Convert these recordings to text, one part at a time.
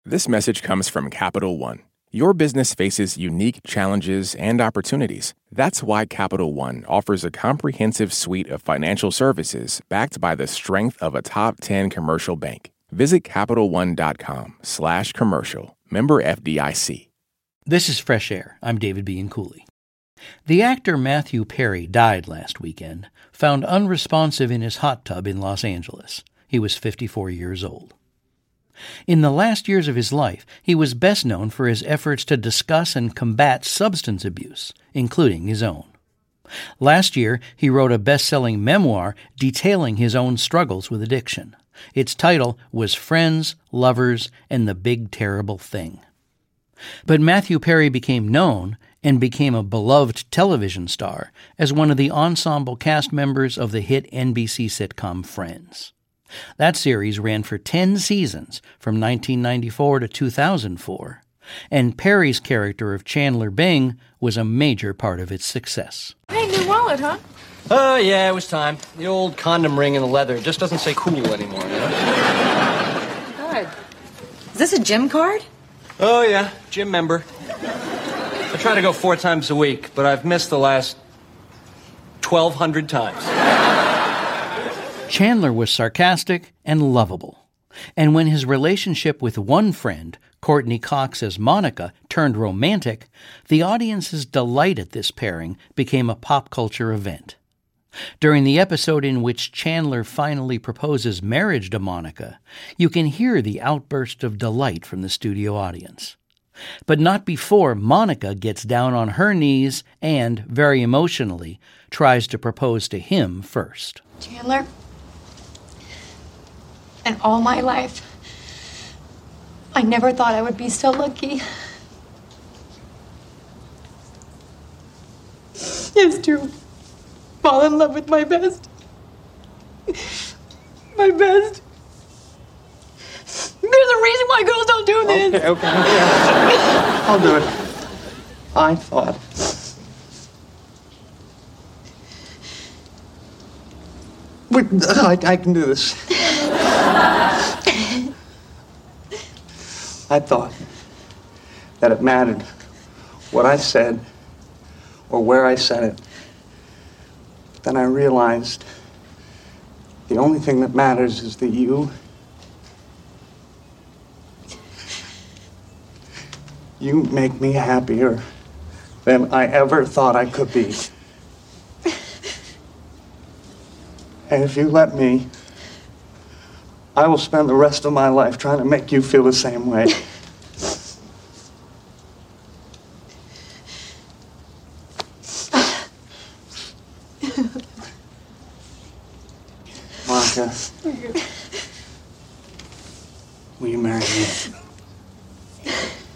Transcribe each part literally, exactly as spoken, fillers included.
This message comes from Capital One. Your business faces unique challenges and opportunities. That's why Capital One offers a comprehensive suite of financial services backed by the strength of a top ten commercial bank. Visit CapitalOne.com slash commercial. Member F D I C. This is Fresh Air. I'm David Bianculli. The actor Matthew Perry died last weekend, found unresponsive in his hot tub in Los Angeles. He was fifty-four years old. In the last years of his life, he was best known for his efforts to discuss and combat substance abuse, including his own. Last year, he wrote a best-selling memoir detailing his own struggles with addiction. Its title was Friends, Lovers, and the Big Terrible Thing. But Matthew Perry became known and became a beloved television star as one of the ensemble cast members of the hit N B C sitcom Friends. That series ran for ten seasons from nineteen ninety-four to two thousand four, and Perry's character of Chandler Bing was a major part of its success. Hey, new wallet, huh? Oh, uh, yeah, it was time. The old condom ring in the leather just doesn't say cool anymore, you know? God. Is this a gym card? Oh, yeah, gym member. I try to go four times a week, but I've missed the last twelve hundred times. Chandler was sarcastic and lovable. And when his relationship with one friend, Courtney Cox as Monica, turned romantic, the audience's delight at this pairing became a pop culture event. During the episode in which Chandler finally proposes marriage to Monica, you can hear the outburst of delight from the studio audience. But not before Monica gets down on her knees and, very emotionally, tries to propose to him first. Chandler, in all my life, I never thought I would be so lucky. Is to fall in love with my best. My best. There's a reason why girls don't do this. Okay, okay, okay. I'll do it. I thought. Wait, I, I can do this. I thought that it mattered what I said or where I said it. Then I realized the only thing that matters is that you, you make me happier than I ever thought I could be. And if you let me, I will spend the rest of my life trying to make you feel the same way. Monica, will you marry me?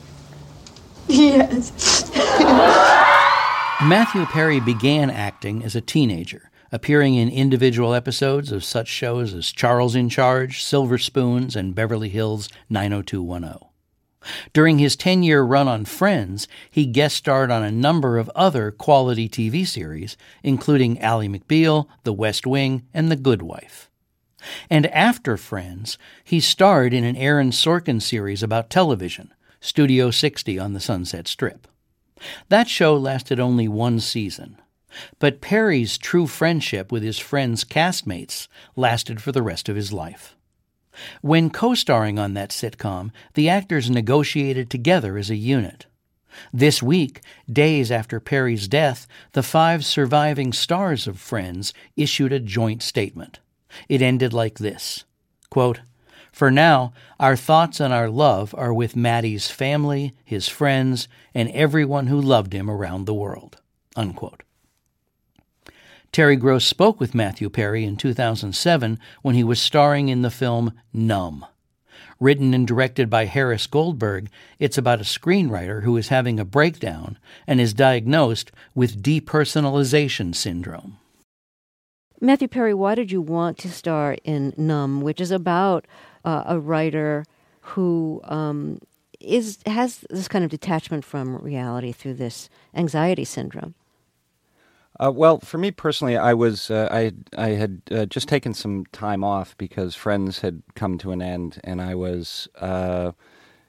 Yes. Matthew Perry began acting as a teenager, appearing in individual episodes of such shows as Charles in Charge, Silver Spoons, and Beverly Hills nine oh two one oh. During his ten-year run on Friends, he guest starred on a number of other quality T V series, including Ally McBeal, The West Wing, and The Good Wife. And after Friends, he starred in an Aaron Sorkin series about television, Studio sixty on the Sunset Strip. That show lasted only one season. But Perry's true friendship with his friend's castmates lasted for the rest of his life. When co-starring on that sitcom, the actors negotiated together as a unit. This week, days after Perry's death, the five surviving stars of Friends issued a joint statement. It ended like this, quote, "For now, our thoughts and our love are with Matty's family, his friends, and everyone who loved him around the world," unquote. Terry Gross spoke with Matthew Perry in two thousand seven when he was starring in the film Numb. Written and directed by Harris Goldberg, it's about a screenwriter who is having a breakdown and is diagnosed with depersonalization syndrome. Matthew Perry, why did you want to star in Numb, which is about uh, a writer who um, is has this kind of detachment from reality through this anxiety syndrome? Uh, well, for me personally, I was uh, I I had uh, just taken some time off because Friends had come to an end, and I was uh,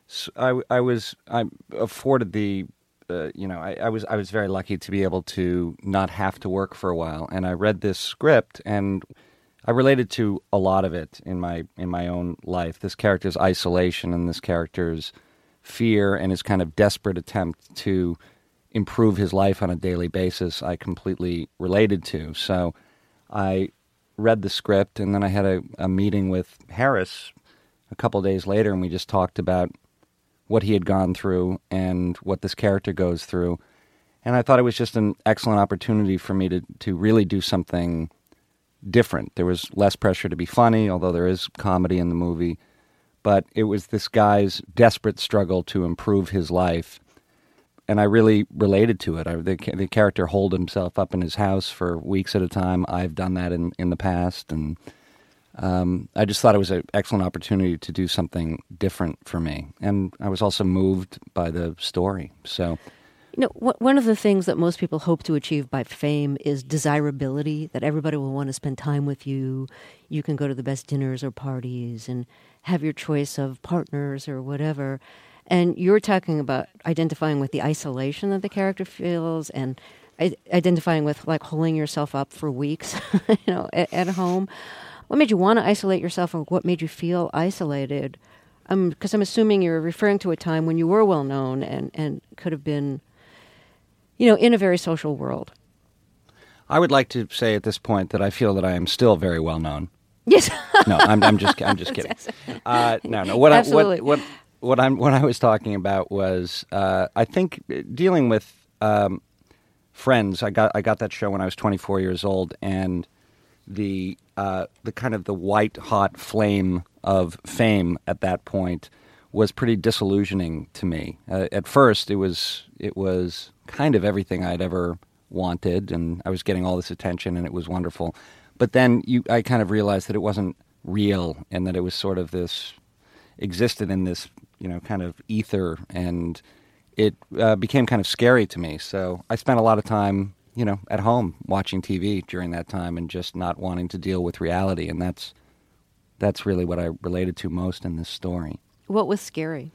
So I, I was I afforded the uh, you know I, I was I was very lucky to be able to not have to work for a while, and I read this script and I related to a lot of it in my in my own life. This character's isolation and this character's fear and his kind of desperate attempt to improve his life on a daily basis, I completely related to. So I read the script, and then I had a, a meeting with Harris a couple days later, and we just talked about what he had gone through and what this character goes through. And I thought it was just an excellent opportunity for me to, to really do something different. There was less pressure to be funny, although there is comedy in the movie. But it was this guy's desperate struggle to improve his life. And I really related to it. I, the, the character holed himself up in his house for weeks at a time. I've done that in, in the past. And um, I just thought it was an excellent opportunity to do something different for me. And I was also moved by the story. So, you know, wh- one of the things that most people hope to achieve by fame is desirability, that everybody will want to spend time with you. You can go to the best dinners or parties and have your choice of partners or whatever. And you're talking about identifying with the isolation that the character feels and I- identifying with, like, holding yourself up for weeks, you know, at, at home. What made you want to isolate yourself, or what made you feel isolated? Um, because I'm assuming you're referring to a time when you were well known and, and could have been, you know, in a very social world. I would like to say at this point that I feel that I am still very well known. Yes. No, I'm, I'm just I'm just kidding. Uh, no, no. What I, Absolutely. what what what I'm what I was talking about was uh, I think dealing with um, friends. I got I got that show when I was twenty-four years old, and the uh, the kind of the white hot flame of fame at that point was pretty disillusioning to me. Uh, at first, it was it was kind of everything I'd ever wanted, and I was getting all this attention, and it was wonderful. But then you, I kind of realized that it wasn't real, and that it was sort of this, existed in this, you know, kind of ether, and it uh, became kind of scary to me. So I spent a lot of time, you know, at home watching T V during that time and just not wanting to deal with reality, and that's that's really what I related to most in this story. What was scary?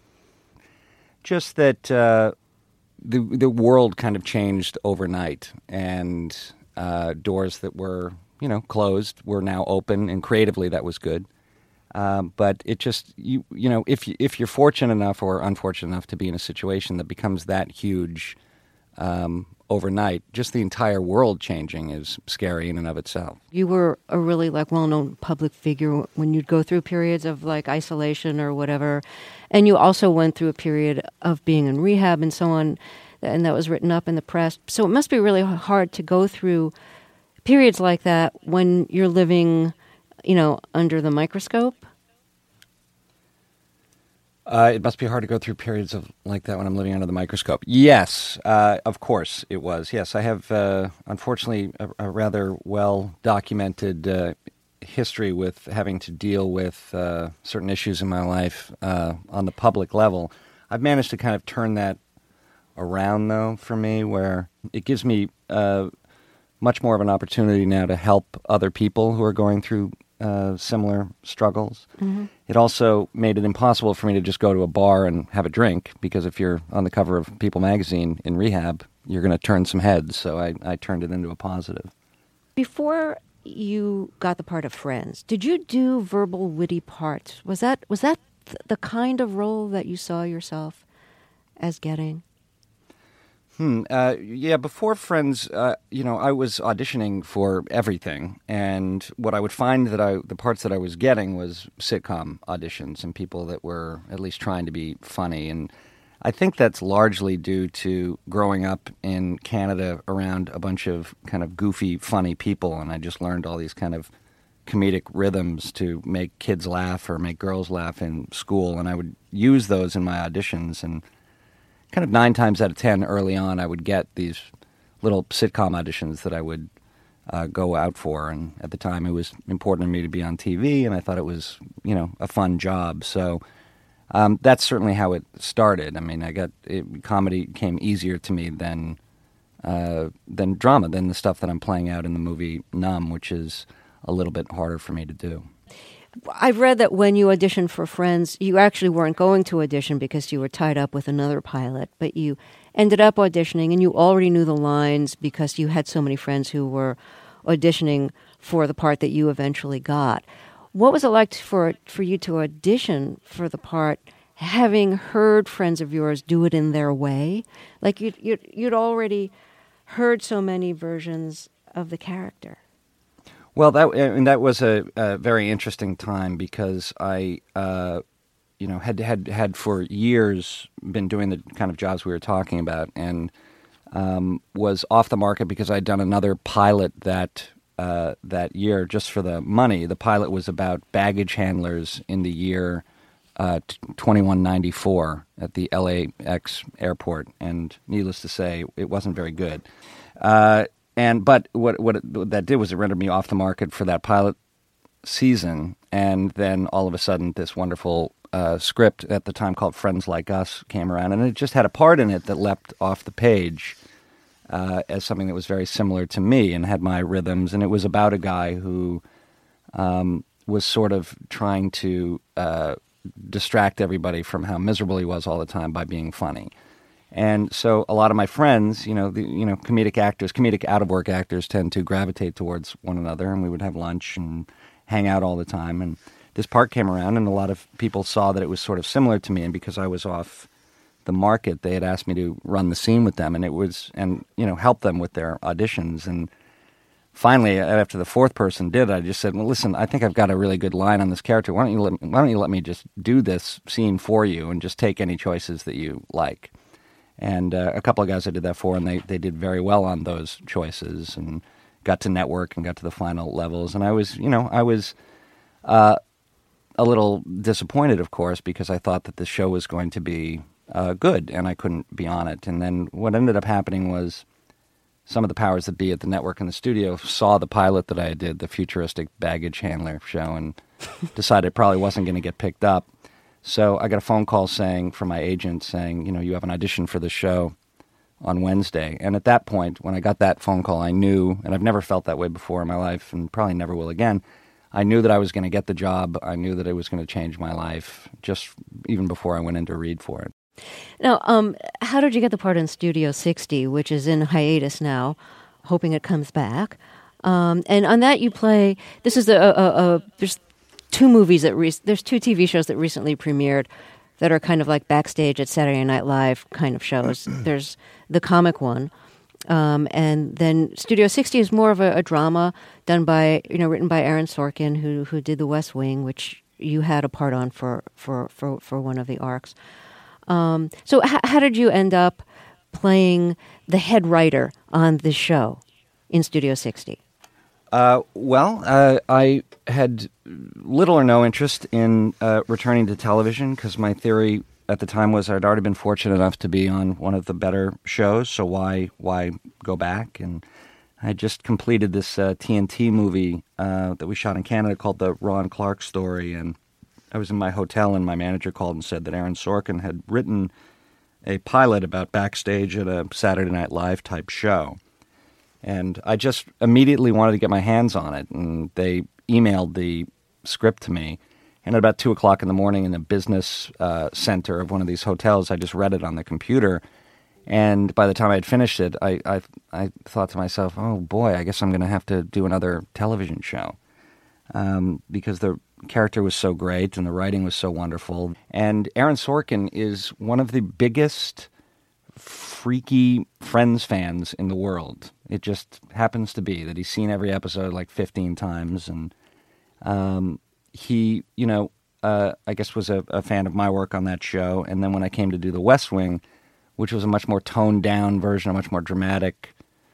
Just that uh, the the world kind of changed overnight, and uh, doors that were, you know, closed were now open, and creatively that was good. Um, but it just, you you know, if you, if you're fortunate enough or unfortunate enough to be in a situation that becomes that huge um, overnight, just the entire world changing is scary in and of itself. You were a really, like, well-known public figure when you'd go through periods of, like, isolation or whatever, and you also went through a period of being in rehab and so on, and that was written up in the press. So it must be really hard to go through periods like that when you're living, you know, under the microscope. Uh, it must be hard to go through periods of like that when I'm living under the microscope. Yes, uh, of course it was. Yes, I have, uh, unfortunately, a, a rather well-documented uh, history with having to deal with uh, certain issues in my life uh, on the public level. I've managed to kind of turn that around, though, for me, where it gives me uh, much more of an opportunity now to help other people who are going through uh, similar struggles. Mm-hmm. It also made it impossible for me to just go to a bar and have a drink, because if you're on the cover of People magazine in rehab, you're going to turn some heads. So I, I turned it into a positive. Before you got the part of Friends, did you do verbal, witty parts? Was that was that th- the kind of role that you saw yourself as getting? Hmm. Uh, yeah, before Friends, uh, you know, I was auditioning for everything, and what I would find that I, the parts that I was getting was sitcom auditions and people that were at least trying to be funny, and I think that's largely due to growing up in Canada around a bunch of kind of goofy, funny people, and I just learned all these kind of comedic rhythms to make kids laugh or make girls laugh in school, and I would use those in my auditions, and kind of nine times out of ten early on, I would get these little sitcom auditions that I would uh, go out for. And at the time, it was important to me to be on T V, and I thought it was, you know, a fun job. So um, that's certainly how it started. I mean, I got it, comedy came easier to me than uh, than drama, than the stuff that I'm playing out in the movie Numb, which is a little bit harder for me to do. I've read that when you auditioned for Friends, you actually weren't going to audition because you were tied up with another pilot, but you ended up auditioning and you already knew the lines because you had so many friends who were auditioning for the part that you eventually got. What was it like for for you to audition for the part, having heard friends of yours do it in their way? Like you'd, you'd, you'd already heard so many versions of the character. Well, that and that was a, a very interesting time because I, uh, you know, had had had for years been doing the kind of jobs we were talking about, and um, was off the market because I'd done another pilot that uh, that year just for the money. The pilot was about baggage handlers in the year uh, twenty-one ninety-four at the L A X airport, and needless to say, it wasn't very good. Uh, And but what what, it, what that did was it rendered me off the market for that pilot season, and then all of a sudden this wonderful uh, script at the time called Friends Like Us came around, and it just had a part in it that leapt off the page uh, as something that was very similar to me and had my rhythms, and it was about a guy who um, was sort of trying to uh, distract everybody from how miserable he was all the time by being funny. And so a lot of my friends, you know, the, you know, comedic actors, comedic out-of-work actors tend to gravitate towards one another, and we would have lunch and hang out all the time. And this part came around, and a lot of people saw that it was sort of similar to me, and because I was off the market, they had asked me to run the scene with them, and it was, and, you know, help them with their auditions. And finally, after the fourth person did, I just said, well, listen, I think I've got a really good line on this character. Why don't you let me, why don't you let me just do this scene for you and just take any choices that you like? And uh, a couple of guys I did that for, and they, they did very well on those choices and got to network and got to the final levels. And I was, you know, I was uh, a little disappointed, of course, because I thought that the show was going to be uh, good, and I couldn't be on it. And then what ended up happening was some of the powers that be at the network and the studio saw the pilot that I did, the futuristic baggage handler show, and decided it probably wasn't going to get picked up. So I got a phone call saying from my agent saying, you know, you have an audition for the show on Wednesday. And at that point, when I got that phone call, I knew, and I've never felt that way before in my life and probably never will again, I knew that I was going to get the job. I knew that it was going to change my life just even before I went in to read for it. Now, um, how did you get the part in Studio sixty, which is in hiatus now, hoping it comes back? Um, and on that you play, this is a, a, a there's two movies that, re- there's two T V shows that recently premiered that are kind of like backstage at Saturday Night Live kind of shows. There's the comic one, um, and then Studio sixty is more of a, a drama done by, you know, written by Aaron Sorkin, who who did The West Wing, which you had a part on for for for, for one of the arcs. Um, so h- how did you end up playing the head writer on this show in Studio sixty? Uh, well, uh, I had little or no interest in uh, returning to television because my theory at the time was I'd already been fortunate enough to be on one of the better shows, so why why go back? And I just completed this uh, T N T movie uh, that we shot in Canada called The Ron Clark Story, and I was in my hotel and my manager called and said that Aaron Sorkin had written a pilot about backstage at a Saturday Night Live type show. And I just immediately wanted to get my hands on it, and they emailed the script to me. And at about two o'clock in the morning in the business uh, center of one of these hotels, I just read it on the computer. And by the time I had finished it, I, I, I thought to myself, oh boy, I guess I'm going to have to do another television show. Um, because the character was so great and the writing was so wonderful. And Aaron Sorkin is one of the biggest freaky Friends fans in the world. It just happens to be that he's seen every episode like fifteen times, and um, he, you know, uh, I guess was a, a fan of my work on that show. And then when I came to do The West Wing, which was a much more toned down version, a much more dramatic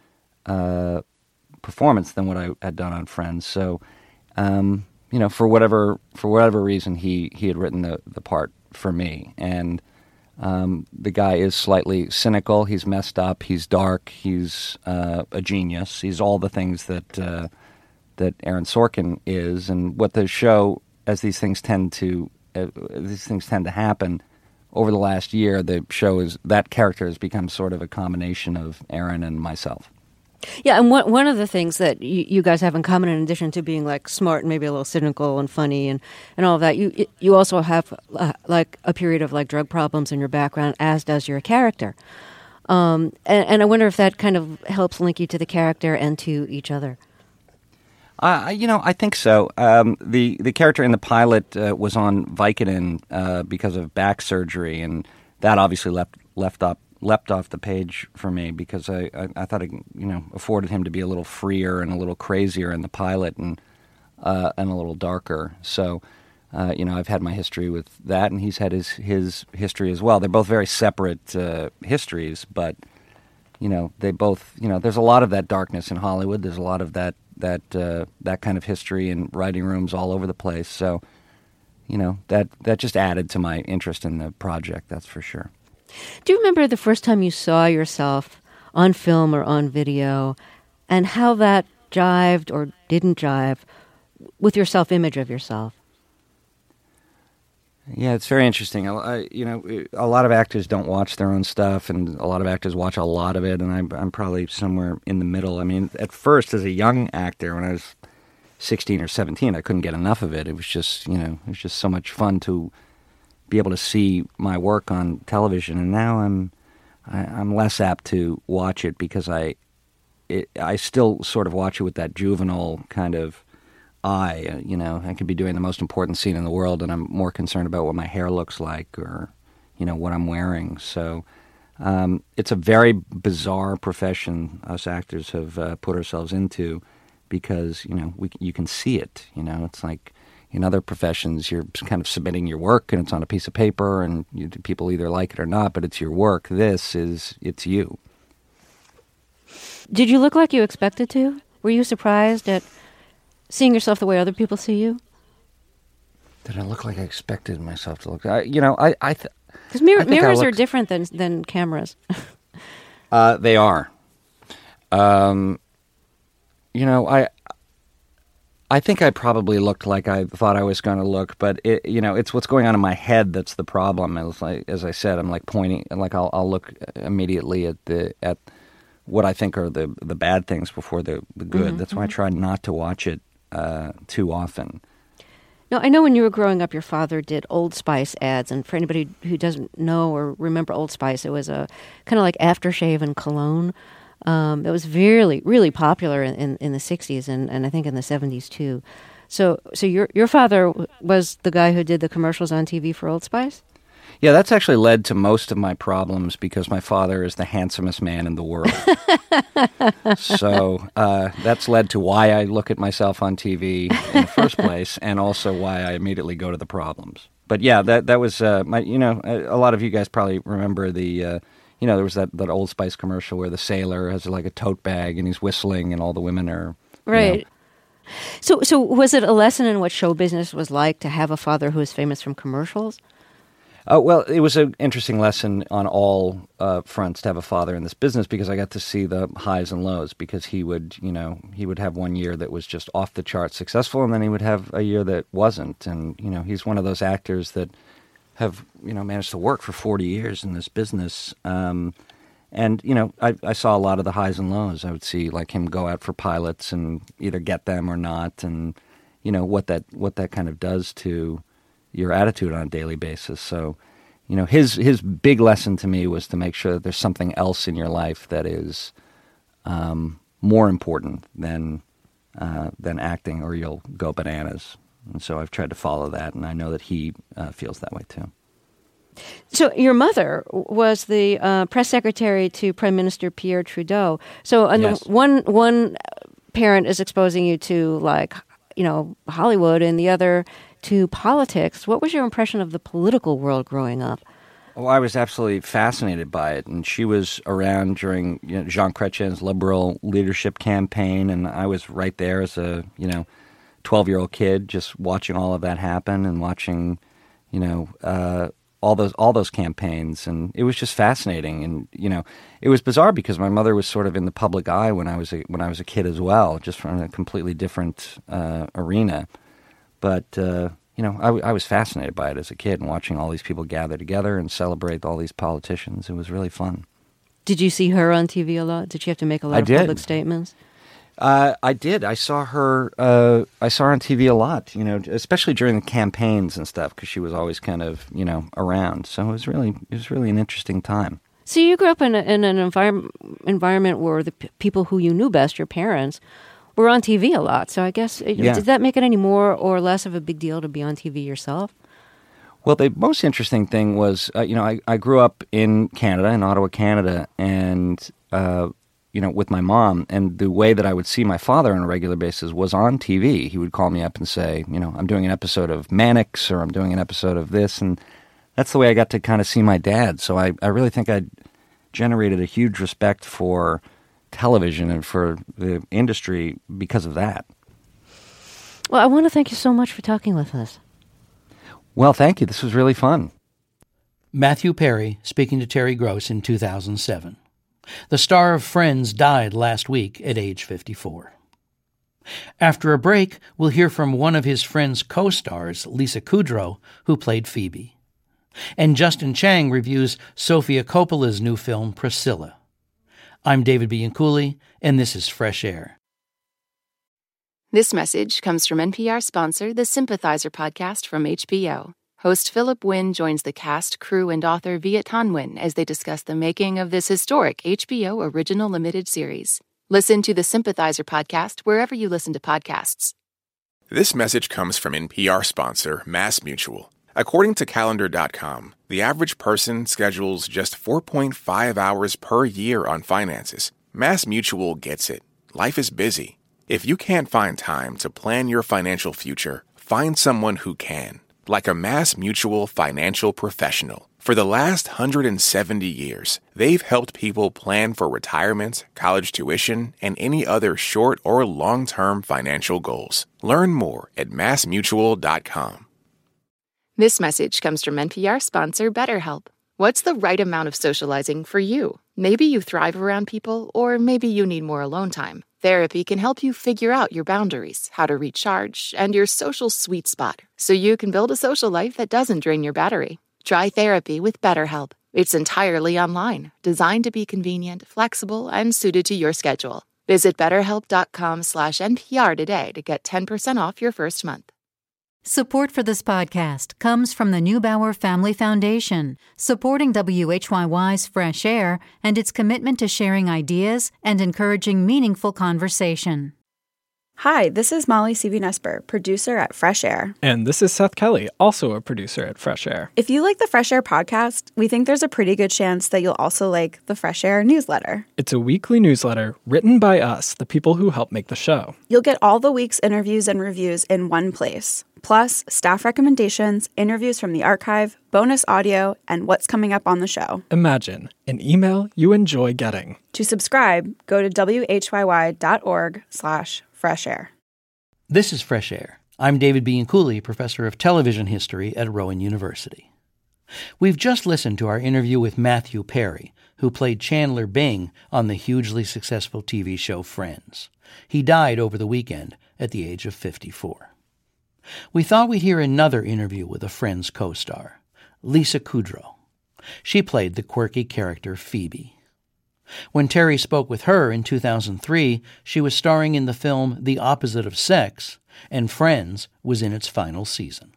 uh, performance than what I had done on Friends. So, um, you know, for whatever for whatever reason, he he had written the the part for me. And Um, the guy is slightly cynical. He's messed up. He's dark. He's uh, a genius. He's all the things that uh, that Aaron Sorkin is. And what the show, as these things tend to uh, these things tend to happen over the last year, the show is that character has become sort of a combination of Aaron and myself. Yeah, and one one of the things that you, you guys have in common, in addition to being like smart and maybe a little cynical and funny and, and all of that, you you also have uh, like a period of like drug problems in your background, as does your character. Um, and, and I wonder if that kind of helps link you to the character and to each other. Uh, you know, I think so. Um, the the character in the pilot uh, was on Vicodin uh, because of back surgery, and that obviously left left up. leapt off the page for me because I, I, I thought it, you know, afforded him to be a little freer and a little crazier in the pilot and uh, and a little darker. So, uh, you know, I've had my history with that, and he's had his, his history as well. They're both very separate uh, histories, but, you know, they both, you know, there's a lot of that darkness in Hollywood. There's a lot of that that uh, that kind of history in writing rooms all over the place. So, you know, that that just added to my interest in the project, that's for sure. Do you remember the first time you saw yourself on film or on video, and how that jived or didn't jive with your self-image of yourself? Yeah, it's very interesting. I, you know, a lot of actors don't watch their own stuff, and a lot of actors watch a lot of it, and I'm, I'm probably somewhere in the middle. I mean, at first, as a young actor, when I was sixteen or seventeen, I couldn't get enough of it. It was just, you know, it was just so much fun to be able to see my work on television, and now I'm I, I'm less apt to watch it because I it, I still sort of watch it with that juvenile kind of eye. You know, I could be doing the most important scene in the world, and I'm more concerned about what my hair looks like or, you know, what I'm wearing. So um, it's a very bizarre profession us actors have uh, put ourselves into because, you know, we you can see it. You know, it's like in other professions, you're kind of submitting your work, and it's on a piece of paper, and you, people either like it or not, but it's your work. This is, it's you. Did you look like you expected to? Were you surprised at seeing yourself the way other people see you? Did I look like I expected myself to look? I, you know, I... I th- Because mir- I mirrors looked, are different than, than cameras. uh, they are. Um, you know, I... I think I probably looked like I thought I was going to look, but it, you know, it's what's going on in my head that's the problem. It's like, as I said, I'm like pointing, like I'll, I'll look immediately at the at what I think are the the bad things before the the good. Mm-hmm. That's why I try not to watch it uh, too often. Now, I know when you were growing up, your father did Old Spice ads, and for anybody who doesn't know or remember Old Spice, it was a kind of like aftershave and cologne. Um, it was really, really popular in, in, in the sixties and, and I think in the seventies too. So, so your your father was the guy who did the commercials on T V for Old Spice? Yeah, that's actually led to most of my problems because my father is the handsomest man in the world. So uh, that's led to why I look at myself on T V in the first place, and also why I immediately go to the problems. But yeah, that that was uh, my. You know, a lot of you guys probably remember the. Uh, You know, there was that, that Old Spice commercial where the sailor has like a tote bag and he's whistling and all the women are... Right. You know. So so was it a lesson in what show business was like to have a father who was famous from commercials? Uh, well, it was an interesting lesson on all uh, fronts to have a father in this business because I got to see the highs and lows because he would, you know, he would have one year that was just off the charts successful, and then he would have a year that wasn't. And, you know, he's one of those actors that have, you know, managed to work for forty years in this business. Um, and, you know, I, I saw a lot of the highs and lows. I would see, like, him go out for pilots and either get them or not, and, you know, what that what that kind of does to your attitude on a daily basis. So, you know, his his big lesson to me was to make sure that there's something else in your life that is um, more important than uh, than acting, or you'll go bananas. And so I've tried to follow that, and I know that he uh, feels that way too. So your mother was the uh, press secretary to Prime Minister Pierre Trudeau. So on yes. the one one parent is exposing you to, like, you know, Hollywood, and the other to politics. What was your impression of the political world growing up? Oh, I was absolutely fascinated by it, and she was around during, you know, Jean Chrétien's Liberal leadership campaign, and I was right there as a, you know, twelve-year-old kid, just watching all of that happen and watching, you know, uh, all those all those campaigns, and it was just fascinating. And, you know, it was bizarre because my mother was sort of in the public eye when I was a, when I was a kid as well, just from a completely different uh, arena. But uh, you know, I, I was fascinated by it as a kid, and watching all these people gather together and celebrate all these politicians. It was really fun. Did you see her on T V a lot? Did she have to make a lot I of did. public statements? Uh, I did. I saw her. Uh, I saw her on T V a lot. You know, especially during the campaigns and stuff, because she was always kind of, you know, around. So it was really, it was really an interesting time. So you grew up in, a, in an environment environment where the p- people who you knew best, your parents, were on T V a lot. So I guess Yeah. did that make it any more or less of a big deal to be on T V yourself? Well, the most interesting thing was, uh, you know, I, I grew up in Canada, in Ottawa, Canada, and, uh, you know, with my mom. And the way that I would see my father on a regular basis was on T V. He would call me up and say, you know, I'm doing an episode of Mannix, or I'm doing an episode of this. And that's the way I got to kind of see my dad. So I, I really think I generated a huge respect for television and for the industry because of that. Well, I want to thank you so much for talking with us. Well, thank you. This was really fun. Matthew Perry speaking to Terry Gross in two thousand seven. The star of Friends died last week at age fifty-four. After a break, we'll hear from one of his Friends co-stars, Lisa Kudrow, who played Phoebe. And Justin Chang reviews Sofia Coppola's new film, Priscilla. I'm David Bianculli, and this is Fresh Air. This message comes from N P R sponsor, the Sympathizer podcast from H B O. Host Philip Wynn joins the cast, crew, and author Viet Thanh Nguyen as they discuss the making of this historic H B O original limited series. Listen to the Sympathizer podcast wherever you listen to podcasts. This message comes from N P R sponsor, MassMutual. According to Calendar dot com, the average person schedules just four point five hours per year on finances. MassMutual gets it. Life is busy. If you can't find time to plan your financial future, find someone who can, like a MassMutual financial professional. For the last one hundred seventy years, they've helped people plan for retirement, college tuition, and any other short or long-term financial goals. Learn more at Mass Mutual dot com. This message comes from N P R sponsor BetterHelp. What's the right amount of socializing for you? Maybe you thrive around people, or maybe you need more alone time. Therapy can help you figure out your boundaries, how to recharge, and your social sweet spot, so you can build a social life that doesn't drain your battery. Try therapy with BetterHelp. It's entirely online, designed to be convenient, flexible, and suited to your schedule. Visit betterhelp.com slash NPR today to get ten percent off your first month. Support for this podcast comes from the Neubauer Family Foundation, supporting W H Y Y's Fresh Air and its commitment to sharing ideas and encouraging meaningful conversation. Hi, this is Molly Seavey-Nesper, producer at Fresh Air. And this is Seth Kelly, also a producer at Fresh Air. If you like the Fresh Air podcast, we think there's a pretty good chance that you'll also like the Fresh Air newsletter. It's a weekly newsletter written by us, the people who help make the show. You'll get all the week's interviews and reviews in one place, plus staff recommendations, interviews from the archive, bonus audio, and what's coming up on the show. Imagine an email you enjoy getting. To subscribe, go to whyy.org slash fresh air. This is Fresh Air. I'm David Bianculli, professor of television history at Rowan University. We've just listened to our interview with Matthew Perry, who played Chandler Bing on the hugely successful T V show Friends. He died over the weekend at the age of fifty-four. We thought we'd hear another interview with a Friends co-star, Lisa Kudrow. She played the quirky character Phoebe. When Terry spoke with her in two thousand three, she was starring in the film The Opposite of Sex, and Friends was in its final season.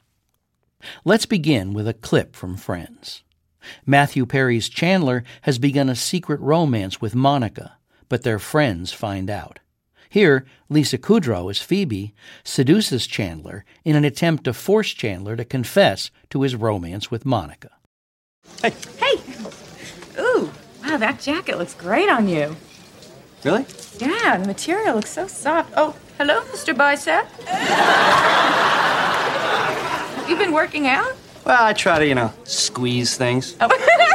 Let's begin with a clip from Friends. Matthew Perry's Chandler has begun a secret romance with Monica, but their friends find out. Here, Lisa Kudrow, as Phoebe, seduces Chandler in an attempt to force Chandler to confess to his romance with Monica. Hey! Hey! Ooh! Wow, that jacket looks great on you. Really? Yeah, the material looks so soft. Oh, hello, Mister Bicep. You been working out? Well, I try to, you know, squeeze things. Oh.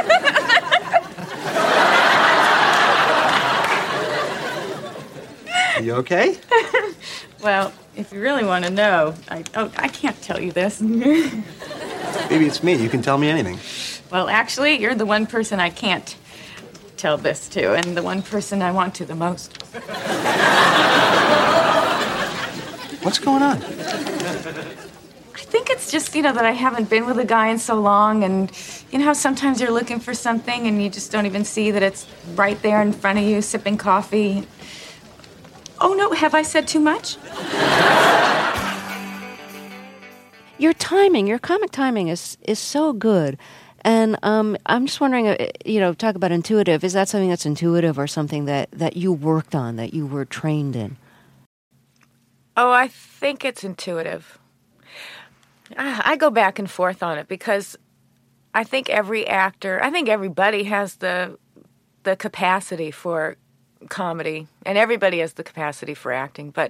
You okay? Well, if you really want to know, I oh, I can't tell you this. Maybe it's me. You can tell me anything. Well, actually, you're the one person I can't tell this to, and the one person I want to the most. What's going on? I think it's just, you know, that I haven't been with a guy in so long, and you know how sometimes you're looking for something and you just don't even see that it's right there in front of you, sipping coffee. Oh, no, have I said too much? Your timing, your comic timing is is so good. And um, I'm just wondering, uh, you know, talk about intuitive. Is that something that's intuitive or something that, that you worked on, that you were trained in? Oh, I think it's intuitive. I go back and forth on it because I think every actor, I think everybody has the the capacity for comedy, and everybody has the capacity for acting. But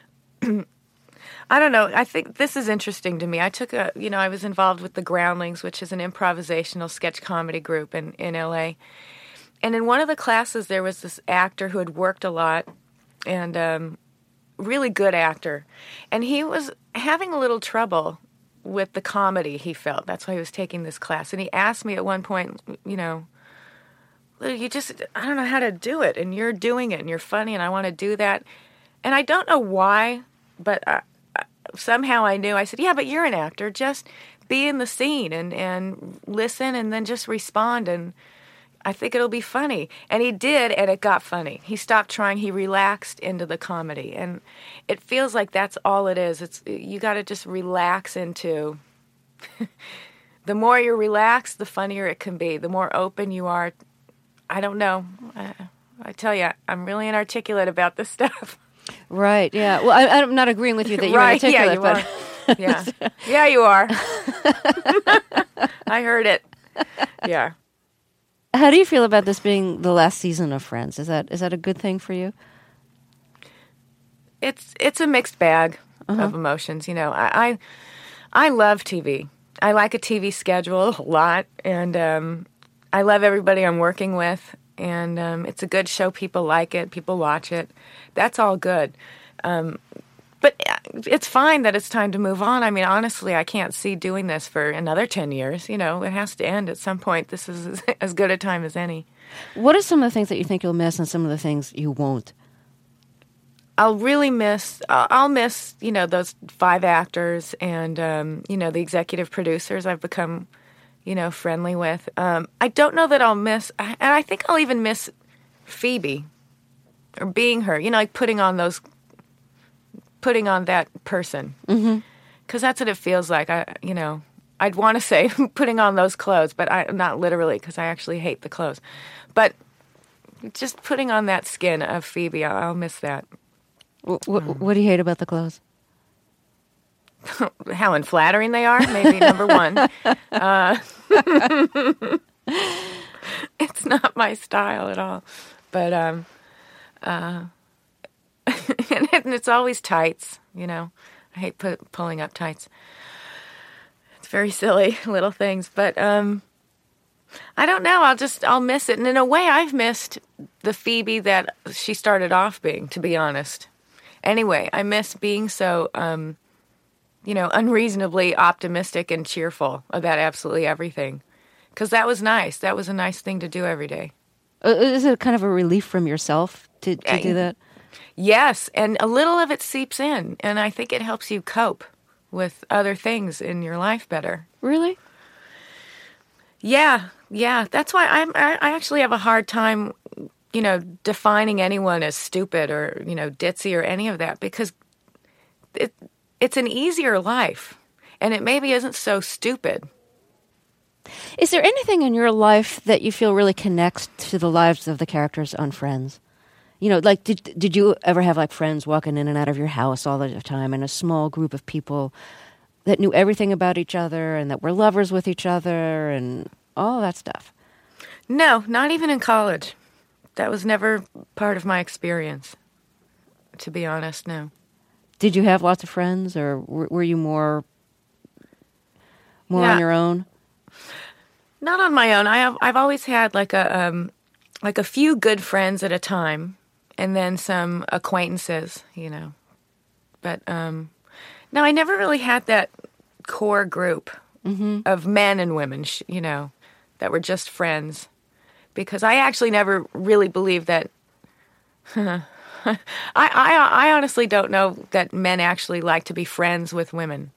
I don't know. I think this is interesting to me. I took a, you know, I was involved with the Groundlings, which is an improvisational sketch comedy group in, in L A. And in one of the classes, there was this actor who had worked a lot and um, really good actor. And he was having a little trouble with the comedy, he felt. That's why he was taking this class. And he asked me at one point, you know, you just, I don't know how to do it. And you're doing it and you're funny and I want to do that. And I don't know why, but I, I, somehow I knew. I said, yeah, but you're an actor. Just be in the scene and, and listen and then just respond. And I think it'll be funny. And he did, and it got funny. He stopped trying. He relaxed into the comedy. And it feels like that's all it is. It's you got to just relax into. The more you're relaxed, the funnier it can be. The more open you are. I don't know. I, I tell you, I'm really inarticulate about this stuff. Right, yeah. Well, I, I'm not agreeing with you that you're right, inarticulate. Yeah, you but are. yeah. yeah, you are. I heard it. Yeah. How do you feel about this being the last season of Friends? Is that is that a good thing for you? It's it's a mixed bag uh-huh. of emotions. You know, I, I I love T V. I like a T V schedule a lot, and um, I love everybody I'm working with, and um, it's a good show. People like it. People watch it. That's all good. Um, but it's fine that it's time to move on. I mean, honestly, I can't see doing this for another ten years. You know, it has to end at some point. This is as good a time as any. What are some of the things that you think you'll miss and some of the things you won't? I'll really miss, I'll miss, you know, those five actors and, um, you know, the executive producers I've become, you know, friendly with. Um, I don't know that I'll miss, and I think I'll even miss Phoebe or being her, you know, like putting on those, putting on that person. Mm-hmm. Because that's what it feels like. I, you know, I'd want to say putting on those clothes, but I not literally because I actually hate the clothes. But just putting on that skin of Phoebe, I'll, I'll miss that. What, what, what do you hate about the clothes? How unflattering they are, maybe, number one. Uh, it's not my style at all. But, um, uh, and it's always tights, you know. I hate put, pulling up tights. It's very silly, little things. But um, I don't know. I'll just, I'll miss it. And in a way, I've missed the Phoebe that she started off being, to be honest. Anyway, I miss being so, um, you know, unreasonably optimistic and cheerful about absolutely everything. Because that was nice. That was a nice thing to do every day. Uh, is it kind of a relief from yourself to, to do that? Yes, and a little of it seeps in. And I think it helps you cope with other things in your life better. Really? Yeah, yeah. That's why I'm, I, I actually have a hard time, you know, defining anyone as stupid or, you know, ditzy or any of that, because it it's an easier life, and it maybe isn't so stupid. Is there anything in your life that you feel really connects to the lives of the characters on Friends? You know, like, did did you ever have, like, friends walking in and out of your house all the time, and a small group of people that knew everything about each other and that were lovers with each other and all that stuff? No, not even in college. That was never part of my experience, to be honest, no. Did you have lots of friends, or were, were you more more yeah. on your own? Not on my own. I have, I've always had like a um, like a few good friends at a time, and then some acquaintances, you know. But um, no, I never really had that core group mm-hmm. of men and women, you know, that were just friends. Because I actually never really believed that. I, I I honestly don't know that men actually like to be friends with women.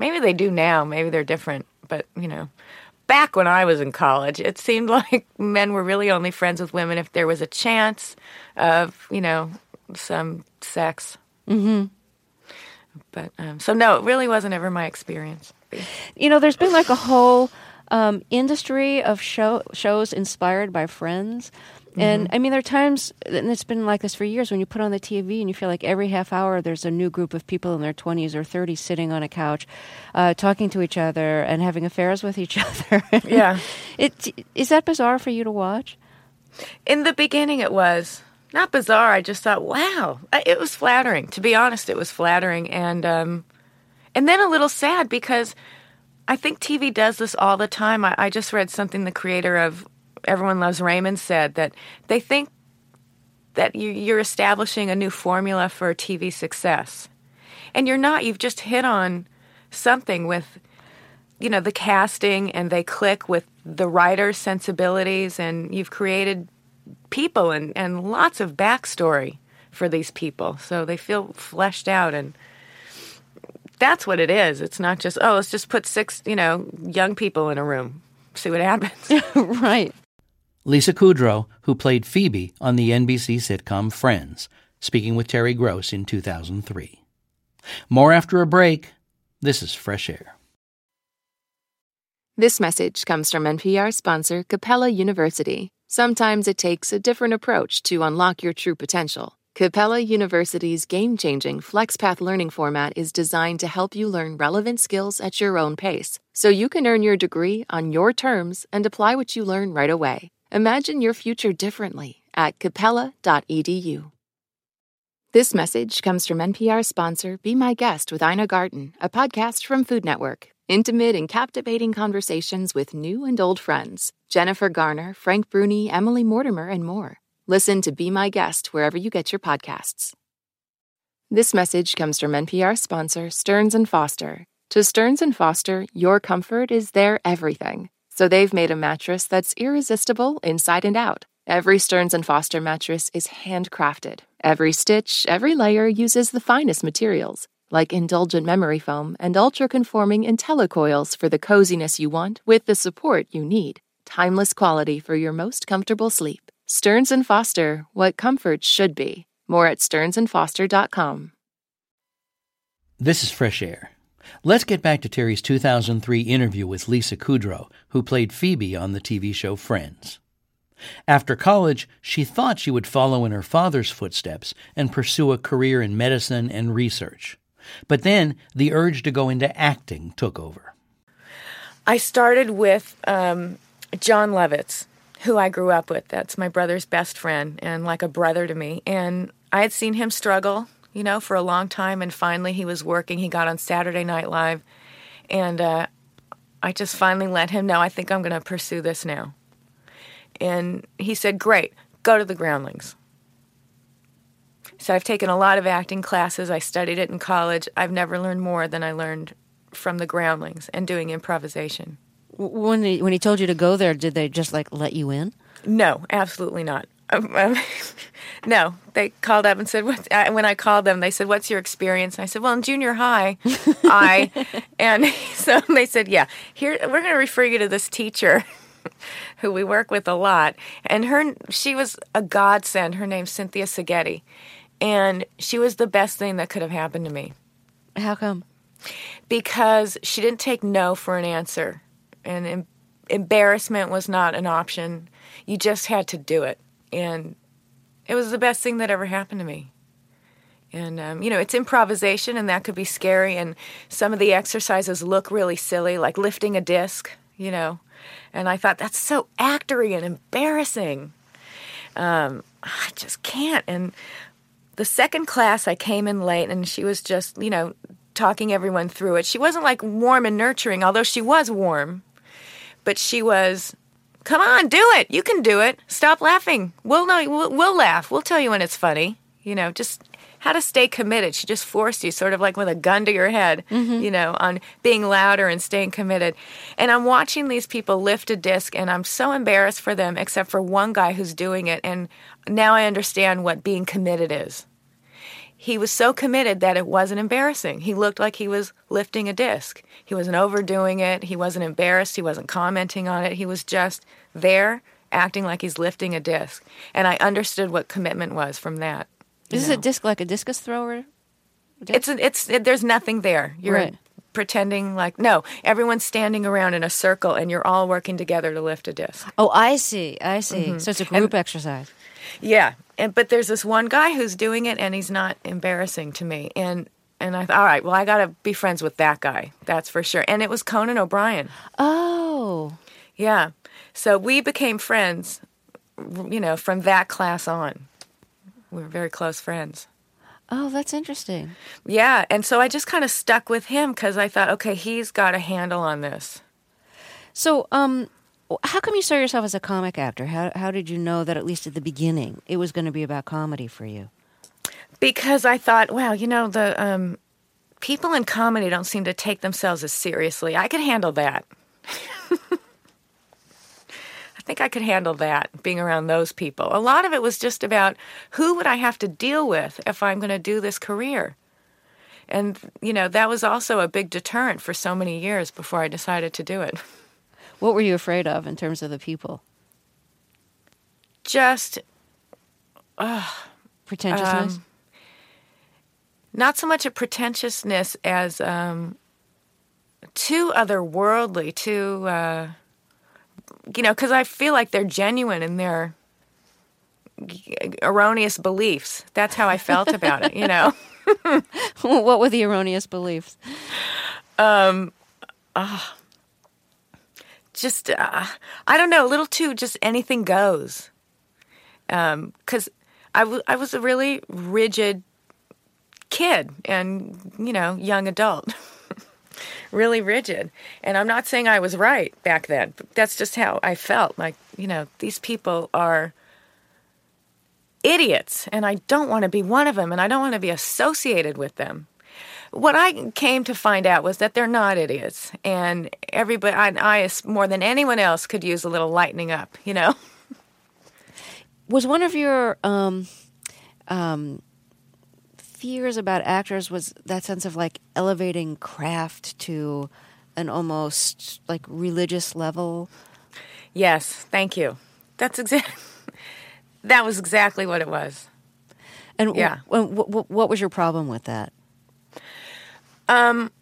Maybe they do now. Maybe they're different. But, you know, back when I was in college, it seemed like men were really only friends with women if there was a chance of, you know, some sex. Mm-hmm. But, um, so no, it really wasn't ever my experience. You know, there's been like a whole um, industry of show shows inspired by Friends. And, Mm-hmm. I mean, there are times, and it's been like this for years, when you put on the T V and you feel like every half hour there's a new group of people in their twenties or thirties sitting on a couch, uh, talking to each other and having affairs with each other. Yeah. It, is that bizarre for you to watch? In the beginning, it was. Not bizarre. I just thought, wow. It was flattering. To be honest, it was flattering. And, um, and then a little sad because I think T V does this all the time. I, I just read something the creator of Everyone Loves Raymond said, that they think that you, you're establishing a new formula for T V success. And you're not. You've just hit on something with, you know, the casting, and they click with the writer's sensibilities, and you've created people and, and lots of backstory for these people. So they feel fleshed out, and that's what it is. It's not just, oh, let's just put six, you know, young people in a room, see what happens. Right. Lisa Kudrow, who played Phoebe on the N B C sitcom Friends, speaking with Terry Gross in two thousand three. More after a break. This is Fresh Air. This message comes from N P R sponsor Capella University. Sometimes it takes a different approach to unlock your true potential. Capella University's game-changing FlexPath learning format is designed to help you learn relevant skills at your own pace, so you can earn your degree on your terms and apply what you learn right away. Imagine your future differently at capella dot e d u. This message comes from N P R sponsor Be My Guest with Ina Garten, a podcast from Food Network. Intimate and captivating conversations with new and old friends. Jennifer Garner, Frank Bruni, Emily Mortimer, and more. Listen to Be My Guest wherever you get your podcasts. This message comes from N P R sponsor Stearns and Foster. To Stearns and Foster, your comfort is their everything. So they've made a mattress that's irresistible inside and out. Every Stearns and Foster mattress is handcrafted. Every stitch, every layer uses the finest materials, like indulgent memory foam and ultra-conforming IntelliCoils for the coziness you want with the support you need. Timeless quality for your most comfortable sleep. Stearns and Foster, what comfort should be. More at stearns and foster dot com. This is Fresh Air. Let's get back to Terry's two thousand three interview with Lisa Kudrow, who played Phoebe on the T V show Friends. After college, she thought she would follow in her father's footsteps and pursue a career in medicine and research. But then the urge to go into acting took over. I started with um, John Lovitz, who I grew up with. That's my brother's best friend and like a brother to me. And I had seen him struggle, you know, for a long time. And finally he was working. He got on Saturday Night Live. And uh, I just finally let him know, I think I'm going to pursue this now. And he said, great, go to the Groundlings. So I've taken a lot of acting classes. I studied it in college. I've never learned more than I learned from the Groundlings and doing improvisation. When he, when he told you to go there, did they just like let you in? No, absolutely not. Um, um, no, they called up and said, what, uh, when I called them, they said, what's your experience? And I said, well, in junior high, I, and so they said, yeah, here, we're going to refer you to this teacher who we work with a lot. And her, she was a godsend. Her name's Cynthia Seghetti. And she was the best thing that could have happened to me. How come? Because she didn't take no for an answer. And em- embarrassment was not an option. You just had to do it. And it was the best thing that ever happened to me. And, um, you know, it's improvisation, and that could be scary. And some of the exercises look really silly, like lifting a disc, you know. And I thought, that's so actory and embarrassing. Um, I just can't. And the second class, I came in late, and she was just, you know, talking everyone through it. She wasn't, like, warm and nurturing, although she was warm. But she was, come on, do it. You can do it. Stop laughing. We'll know. We'll, we'll laugh. We'll tell you when it's funny. You know, just how to stay committed. She just forced you sort of like with a gun to your head, mm-hmm. you know, on being louder and staying committed. And I'm watching these people lift a disc, and I'm so embarrassed for them, except for one guy who's doing it. And now I understand what being committed is. he was so committed that it wasn't embarrassing. He looked like he was lifting a disc. He wasn't overdoing it. He wasn't embarrassed. He wasn't commenting on it. He was just there acting like he's lifting a disc. And I understood what commitment was from that. Is know. this a disc like a discus thrower? Disc? It's a, it's it, there's nothing there. You're right. pretending like, no, everyone's standing around in a circle and you're all working together to lift a disc. Oh, I see. I see. Mm-hmm. So it's a group and, exercise. Yeah. And but there's this one guy who's doing it and he's not embarrassing to me. And and I thought, all right, well, I got to be friends with that guy. That's for sure. And it was Conan O'Brien. Oh. Yeah. So we became friends, you know, from that class on. We were very close friends. Oh, that's interesting. Yeah, and so I just kind of stuck with him because I thought, okay, he's got a handle on this. So, um, how come you saw yourself as a comic actor? How how did you know that, at least at the beginning, it was going to be about comedy for you? Because I thought, well, you know, the um, people in comedy don't seem to take themselves as seriously. I could handle that. I think I could handle that, being around those people. A lot of it was just about who would I have to deal with if I'm going to do this career? And, you know, that was also a big deterrent for so many years before I decided to do it. What were you afraid of in terms of the people? Just... Uh, Pretentiousness? Um, not so much a pretentiousness as um, too otherworldly, too... Uh, You know, because I feel like they're genuine in their erroneous beliefs. That's how I felt about it, you know. What were the erroneous beliefs? Um, uh, just, uh, I don't know, a little too just anything goes. Because um, I, w- I was a really rigid kid and, you know, young adult. Really rigid. And I'm not saying I was right back then. But that's just how I felt. Like, you know, these people are idiots, and I don't want to be one of them, and I don't want to be associated with them. What I came to find out was that they're not idiots, and everybody, I, I more than anyone else, could use a little lightening up, you know? Was one of your... Um, um, fears about actors was that sense of like elevating craft to an almost like religious level? Yes, thank you. That's exactly that was exactly what it was. And yeah, w- w- w- what was your problem with that? Um,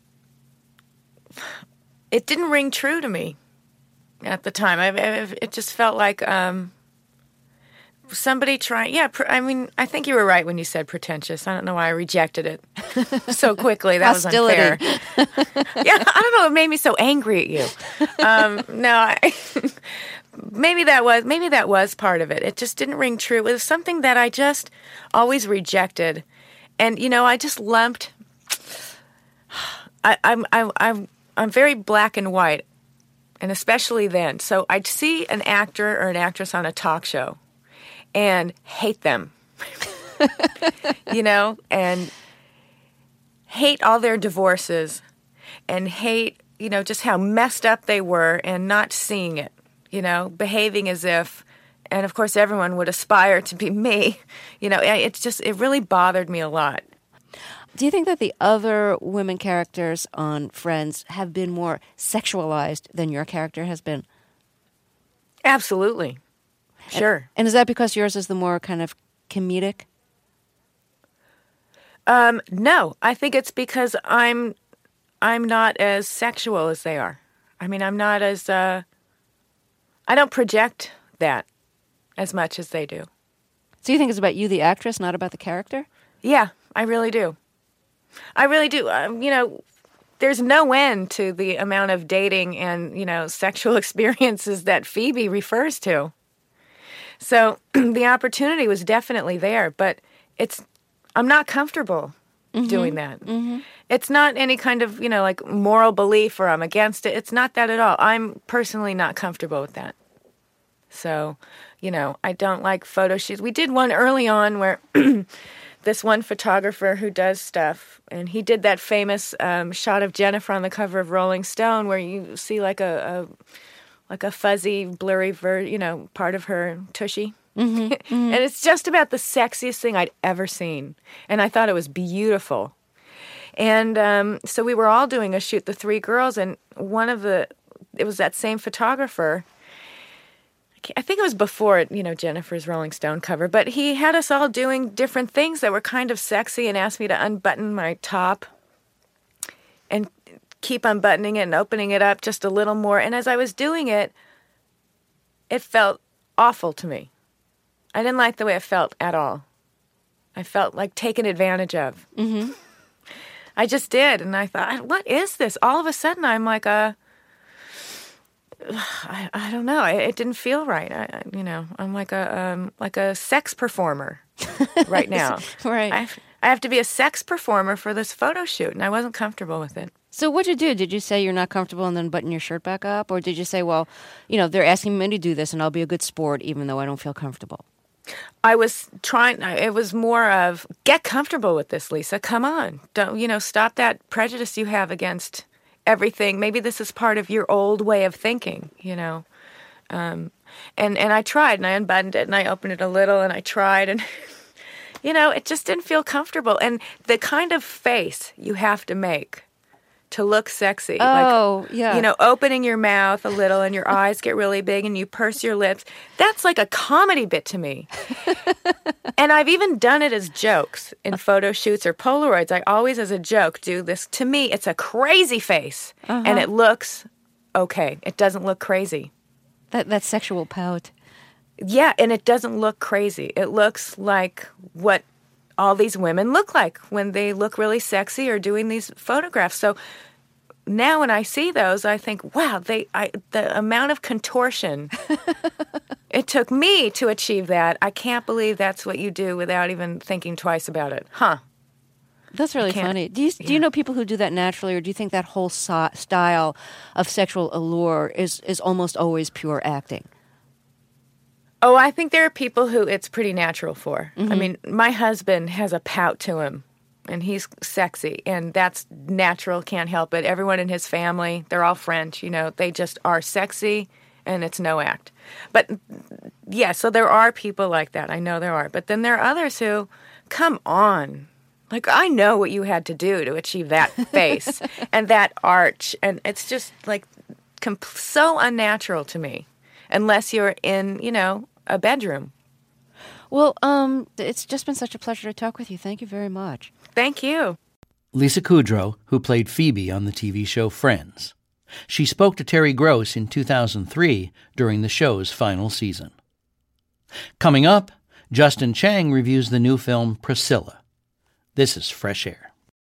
it didn't ring true to me at the time. I, I, it just felt like um. Somebody trying, yeah, pr- I mean, I think you were right when you said pretentious. I don't know why I rejected it so quickly. That Hostility. was unfair. Yeah, I don't know. It made me so angry at you. Um, no, I, maybe that was maybe that was part of it. It just didn't ring true. It was something that I just always rejected, and you know, I just lumped. I, I'm I'm I'm I'm very black and white, and especially then. So I'd see an actor or an actress on a talk show and hate them, you know, and hate all their divorces and hate, you know, just how messed up they were and not seeing it, you know, behaving as if, and of course everyone would aspire to be me, you know, it's just, it really bothered me a lot. Do you think that the other women characters on Friends have been more sexualized than your character has been? Absolutely. Sure. And, and is that because yours is the more kind of comedic? Um, no, I think it's because I'm I'm not as sexual as they are. I mean, I'm not as uh, I don't project that as much as they do. So you think it's about you, the actress, not about the character? Yeah, I really do. I really do. Um, you know, there's no end to the amount of dating and, you know, sexual experiences that Phoebe refers to. So the opportunity was definitely there, but it's I'm not comfortable mm-hmm. doing that. Mm-hmm. It's not any kind of, you know, like moral belief or I'm against it. It's not that at all. I'm personally not comfortable with that. So, you know, I don't like photo shoots. We did one early on where this one photographer who does stuff, and he did that famous um, shot of Jennifer on the cover of Rolling Stone where you see like a... a like a fuzzy, blurry, ver- you know, part of her tushy. Mm-hmm, mm-hmm. And it's just about the sexiest thing I'd ever seen. And I thought it was beautiful. And um, so we were all doing a shoot, the three girls, and one of the, it was that same photographer. I think it was before, you know, Jennifer's Rolling Stone cover, but he had us all doing different things that were kind of sexy and asked me to unbutton my top and keep unbuttoning it and opening it up just a little more. And as I was doing it, it felt awful to me. I didn't like the way it felt at all. I felt like taken advantage of. Mm-hmm. I just did. And I thought, what is this? All of a sudden, I'm like a, I, I don't know. It, it didn't feel right. I, you know, I'm like a um, like a sex performer right now. Right. I, I have to be a sex performer for this photo shoot, and I wasn't comfortable with it. So what'd you do? Did you say you're not comfortable and then button your shirt back up? Or did you say, well, you know, they're asking me to do this and I'll be a good sport even though I don't feel comfortable? I was trying, it was more of, get comfortable with this, Lisa. Come on. Don't, you know, stop that prejudice you have against everything. Maybe this is part of your old way of thinking, you know. Um, and, and I tried, and I unbuttoned it, and I opened it a little, and I tried, and, you know, it just didn't feel comfortable. And the kind of face you have to make to look sexy. Oh, like, yeah. You know, opening your mouth a little and your eyes get really big and you purse your lips. That's like a comedy bit to me. And I've even done it as jokes in photo shoots or Polaroids. I always, as a joke, do this. To me, it's a crazy face. Uh-huh. And it looks okay. It doesn't look crazy. That that sexual pout. Yeah, and it doesn't look crazy. It looks like what all these women look like when they look really sexy or doing these photographs. So now when I see those, I think, wow, they I, the amount of contortion it took me to achieve that. I can't believe that's what you do without even thinking twice about it. Huh. That's really funny. Do you, do you know people who do that naturally, or do you think that whole so- style of sexual allure is, is almost always pure acting? Oh, I think there are people who it's pretty natural for. Mm-hmm. I mean, my husband has a pout to him, and he's sexy, and that's natural, can't help it. Everyone in his family, they're all French, you know, they just are sexy, and it's no act. But, yeah, so there are people like that. I know there are. But then there are others who, come on. Like, I know what you had to do to achieve that face and that arch, and it's just, like, comp- so unnatural to me, unless you're in, you know, a bedroom. Well, um, it's just been such a pleasure to talk with you. Thank you very much. Thank you. Lisa Kudrow, who played Phoebe on the T V show Friends. She spoke to Terry Gross in two thousand three during the show's final season. Coming up, Justin Chang reviews the new film Priscilla. This is Fresh Air.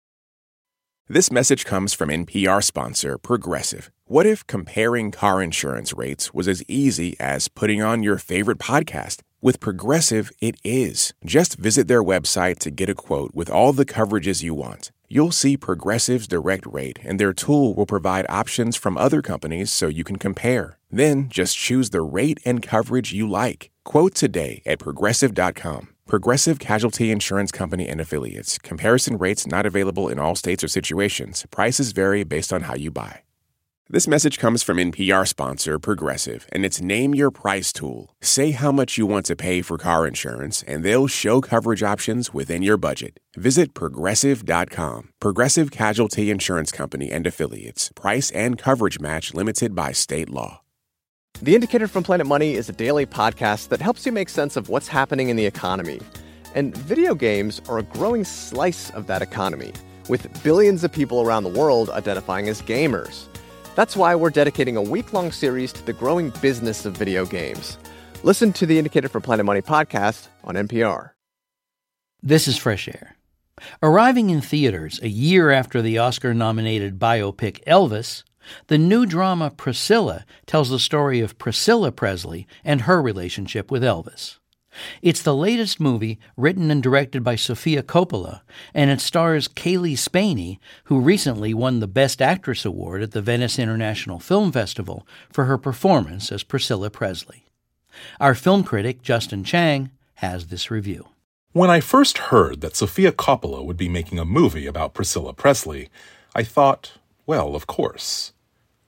This message comes from N P R sponsor Progressive. What if comparing car insurance rates was as easy as putting on your favorite podcast? With Progressive, it is. Just visit their website to get a quote with all the coverages you want. You'll see Progressive's direct rate, and their tool will provide options from other companies so you can compare. Then just choose the rate and coverage you like. Quote today at Progressive dot com. Progressive Casualty Insurance Company and Affiliates. Comparison rates not available in all states or situations. Prices vary based on how you buy. This message comes from N P R sponsor Progressive, and it's Name Your Price tool. Say how much you want to pay for car insurance, and they'll show coverage options within your budget. Visit Progressive dot com. Progressive Casualty Insurance Company and Affiliates. Price and coverage match limited by state law. The Indicator from Planet Money is a daily podcast that helps you make sense of what's happening in the economy. And video games are a growing slice of that economy, with billions of people around the world identifying as gamers. That's why we're dedicating a week-long series to the growing business of video games. Listen to the Indicator from Planet Money podcast on N P R. This is Fresh Air. Arriving in theaters a year after the Oscar-nominated biopic Elvis, the new drama Priscilla tells the story of Priscilla Presley and her relationship with Elvis. It's the latest movie written and directed by Sofia Coppola, and it stars Kaylee Spaney, who recently won the Best Actress Award at the Venice International Film Festival for her performance as Priscilla Presley. Our film critic, Justin Chang, has this review. When I first heard that Sofia Coppola would be making a movie about Priscilla Presley, I thought, well, of course.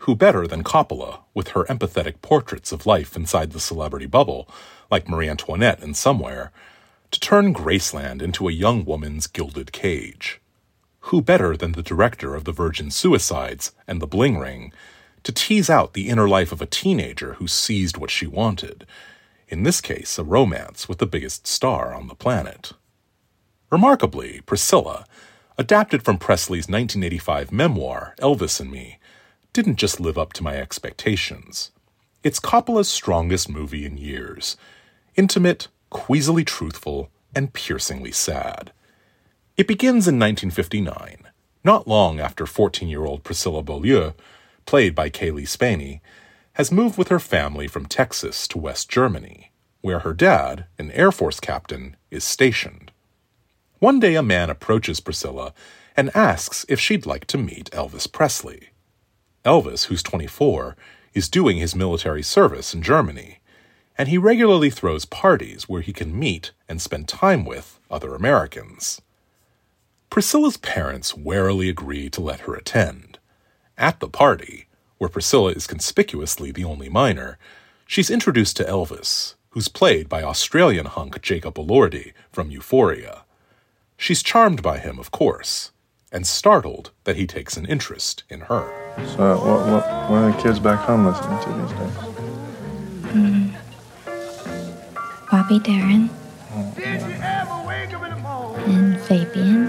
Who better than Coppola, with her empathetic portraits of life inside the celebrity bubble, like Marie Antoinette in Somewhere, to turn Graceland into a young woman's gilded cage? Who better than the director of The Virgin Suicides and The Bling Ring to tease out the inner life of a teenager who seized what she wanted, in this case a romance with the biggest star on the planet? Remarkably, Priscilla, adapted from Presley's nineteen eighty-five memoir, Elvis and Me, didn't just live up to my expectations. It's Coppola's strongest movie in years. Intimate, queasily truthful, and piercingly sad. It begins in nineteen fifty-nine, not long after fourteen-year-old Priscilla Beaulieu, played by Kaylee Spaney, has moved with her family from Texas to West Germany, where her dad, an Air Force captain, is stationed. One day a man approaches Priscilla and asks if she'd like to meet Elvis Presley. Elvis, who's twenty-four, is doing his military service in Germany, and he regularly throws parties where he can meet and spend time with other Americans. Priscilla's parents warily agree to let her attend. At the party, where Priscilla is conspicuously the only minor, she's introduced to Elvis, who's played by Australian hunk Jacob Elordi from Euphoria. She's charmed by him, of course, and startled that he takes an interest in her. So what, what, what are the kids back home listening to these days? Mm. Bobby Darin. Oh, yeah. And Fabian.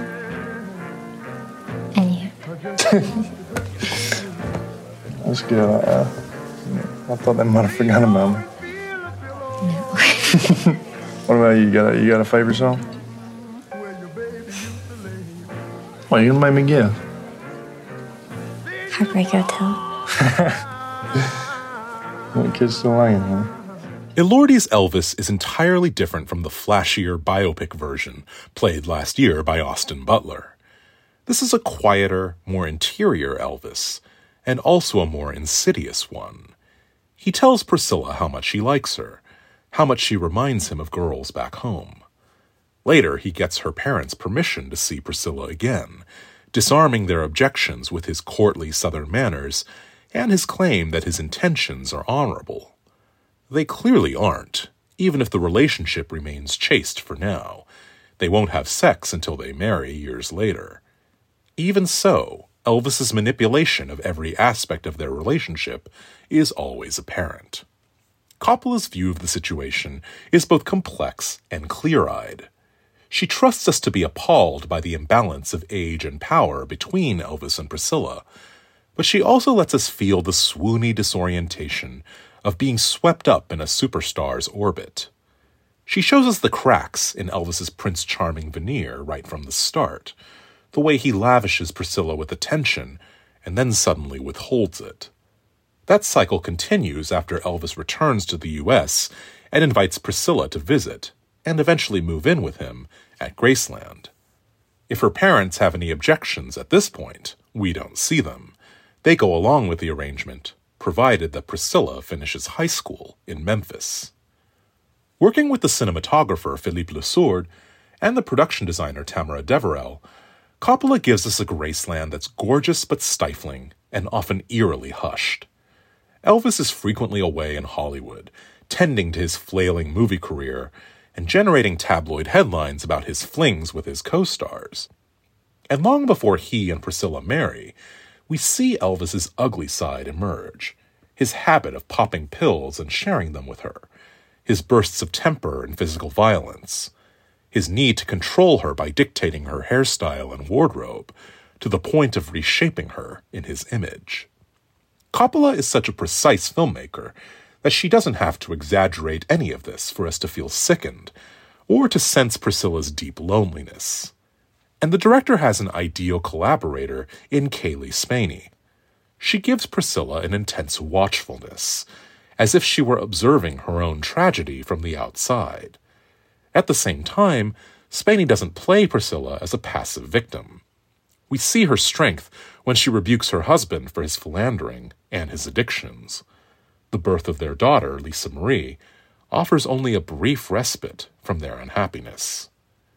And you. That's good. Uh, I thought they might have forgotten about me. No. What about you? You got a, you got a favorite song? What, you gonna make me guess? Heartbreak Hotel. What kids still like it, huh? Elordi's Elvis is entirely different from the flashier biopic version played last year by Austin Butler. This is a quieter, more interior Elvis, and also a more insidious one. He tells Priscilla how much he likes her, how much she reminds him of girls back home. Later, he gets her parents' permission to see Priscilla again, disarming their objections with his courtly Southern manners and his claim that his intentions are honorable. They clearly aren't, even if the relationship remains chaste for now. They won't have sex until they marry years later. Even so, Elvis's manipulation of every aspect of their relationship is always apparent. Coppola's view of the situation is both complex and clear-eyed. She trusts us to be appalled by the imbalance of age and power between Elvis and Priscilla, but she also lets us feel the swoony disorientation of being swept up in a superstar's orbit. She shows us the cracks in Elvis's Prince Charming veneer right from the start, the way he lavishes Priscilla with attention and then suddenly withholds it. That cycle continues after Elvis returns to the U S and invites Priscilla to visit, and eventually move in with him at Graceland. If her parents have any objections at this point, we don't see them. They go along with the arrangement, provided that Priscilla finishes high school in Memphis. Working with the cinematographer Philippe Lesourd and the production designer Tamara Deverell, Coppola gives us a Graceland that's gorgeous but stifling and often eerily hushed. Elvis is frequently away in Hollywood, tending to his flailing movie career and generating tabloid headlines about his flings with his co-stars. And long before he and Priscilla marry, we see Elvis's ugly side emerge, his habit of popping pills and sharing them with her, his bursts of temper and physical violence, his need to control her by dictating her hairstyle and wardrobe, to the point of reshaping her in his image. Coppola is such a precise filmmaker that she doesn't have to exaggerate any of this for us to feel sickened, or to sense Priscilla's deep loneliness. And the director has an ideal collaborator in Kaylee Spaney. She gives Priscilla an intense watchfulness, as if she were observing her own tragedy from the outside. At the same time, Spaney doesn't play Priscilla as a passive victim. We see her strength when she rebukes her husband for his philandering and his addictions. The birth of their daughter, Lisa Marie, offers only a brief respite from their unhappiness.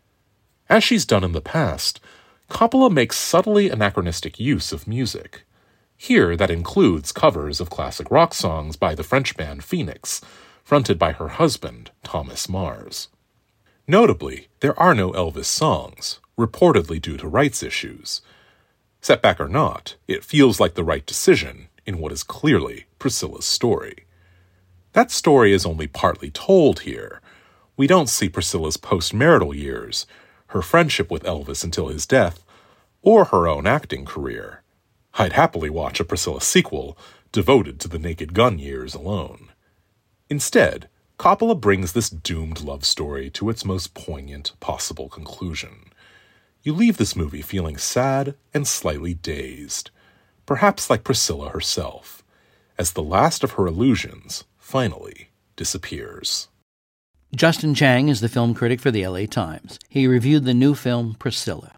As she's done in the past, Coppola makes subtly anachronistic use of music. Here, that includes covers of classic rock songs by the French band Phoenix, fronted by her husband, Thomas Mars. Notably, there are no Elvis songs, reportedly due to rights issues. Setback or not, it feels like the right decision in what is clearly Priscilla's story. That story is only partly told here. We don't see Priscilla's post-marital years, her friendship with Elvis until his death, or her own acting career. I'd happily watch a Priscilla sequel devoted to the Naked Gun years alone. Instead, Coppola brings this doomed love story to its most poignant possible conclusion. You leave this movie feeling sad and slightly dazed, perhaps like Priscilla herself, as the last of her illusions finally disappears. Justin Chang is the film critic for the L A Times. He reviewed the new film Priscilla.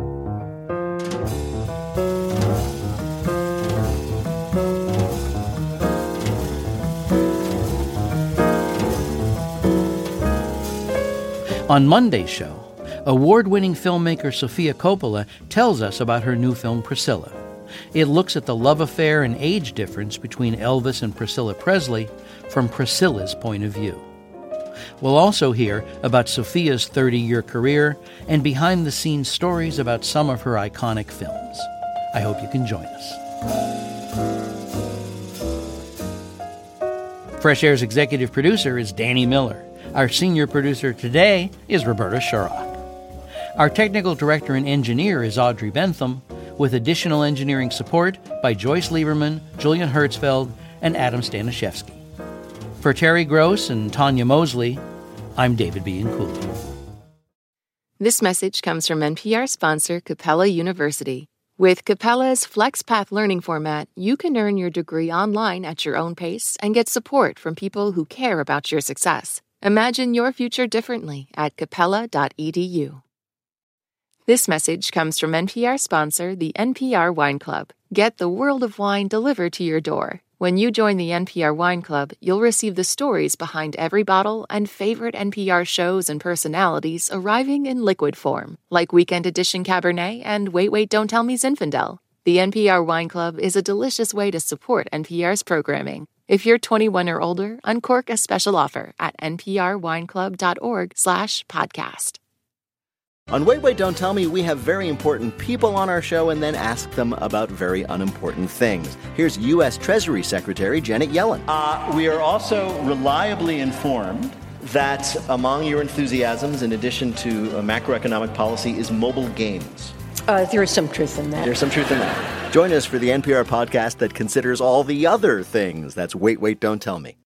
On Monday's show, award-winning filmmaker Sofia Coppola tells us about her new film Priscilla. It looks at the love affair and age difference between Elvis and Priscilla Presley from Priscilla's point of view. We'll also hear about Sofia's thirty-year career and behind-the-scenes stories about some of her iconic films. I hope you can join us. Fresh Air's executive producer is Danny Miller. Our senior producer today is Roberta Sharrock. Our technical director and engineer is Audrey Bentham, with additional engineering support by Joyce Lieberman, Julian Hertzfeld, and Adam Staniszewski. For Terry Gross and Tanya Mosley, I'm David B. Cooley. This message comes from N P R sponsor Capella University. With Capella's FlexPath learning format, you can earn your degree online at your own pace and get support from people who care about your success. Imagine your future differently at capella dot e d u. This message comes from N P R sponsor, the N P R Wine Club. Get the world of wine delivered to your door. When you join the N P R Wine Club, you'll receive the stories behind every bottle and favorite N P R shows and personalities arriving in liquid form, like Weekend Edition Cabernet and Wait Wait Don't Tell Me Zinfandel. The N P R Wine Club is a delicious way to support N P R's programming. If you're twenty-one or older, uncork a special offer at nprwineclub.org slash podcast. On Wait, Wait, Don't Tell Me, we have very important people on our show and then ask them about very unimportant things. Here's U S Treasury Secretary Janet Yellen. Uh, we are also reliably informed that among your enthusiasms, in addition to uh, macroeconomic policy, is mobile games. Uh, there is some truth in that. There's some truth in that. Join us for the N P R podcast that considers all the other things. That's Wait, Wait, Don't Tell Me.